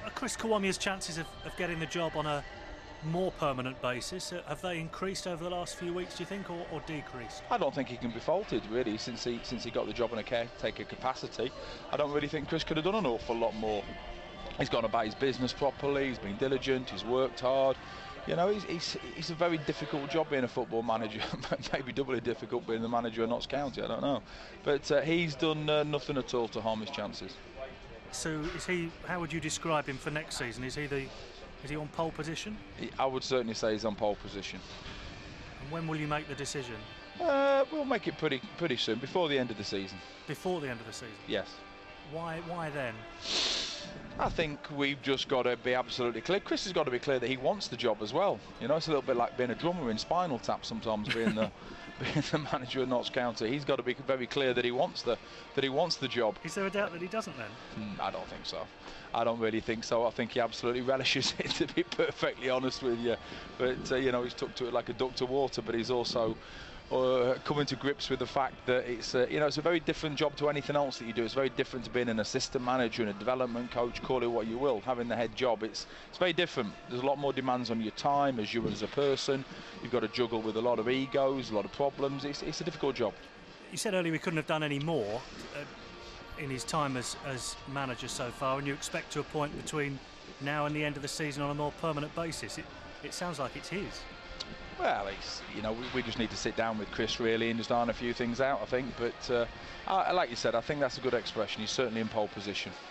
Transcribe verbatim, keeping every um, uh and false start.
are Chris Kiwomya's chances of, of getting the job on a more permanent basis, uh, have they increased over the last few weeks, do you think, or, or decreased? I don't think he can be faulted, really, since he since he got the job in a caretaker capacity. I don't really think Chris could have done an awful lot more. He's gone about his business properly, he's been diligent, he's worked hard. You know, he's, he's, he's a very difficult job being a football manager. Maybe doubly difficult being the manager of Notts County, I don't know. But uh, he's done uh, nothing at all to harm his chances. So is he, how would you describe him for next season? Is he the Is he on pole position? I would certainly say he's on pole position. And when will you make the decision? Uh, we'll make it pretty pretty soon, before the end of the season. Before the end of the season? Yes. Why Why then? I think we've just got to be absolutely clear. Chris has got to be clear that he wants the job as well. You know, it's a little bit like being a drummer in Spinal Tap sometimes, being the being the manager of Notts County. He's got to be very clear that he wants the that he wants the job. Is there a doubt that he doesn't then? Mm, I don't think so. I don't really think so. I think he absolutely relishes it, to be perfectly honest with you. But uh, you know, he's took to it like a duck to water. But he's also uh, coming to grips with the fact that it's uh, you know, it's a very different job to anything else that you do. It's very different to being an assistant manager and a development coach, call it what you will. Having the head job, it's it's very different. There's a lot more demands on your time as you as a person. You've got to juggle with a lot of egos, a lot of problems. It's it's a difficult job. You said earlier we couldn't have done any more uh, in his time as as manager so far, and you expect to appoint between now and the end of the season on a more permanent basis. It it sounds like it's his. Well, it's, you know, we, we just need to sit down with Chris really and just iron a few things out, I think. But uh, I, like you said, I think that's a good expression. He's certainly in pole position.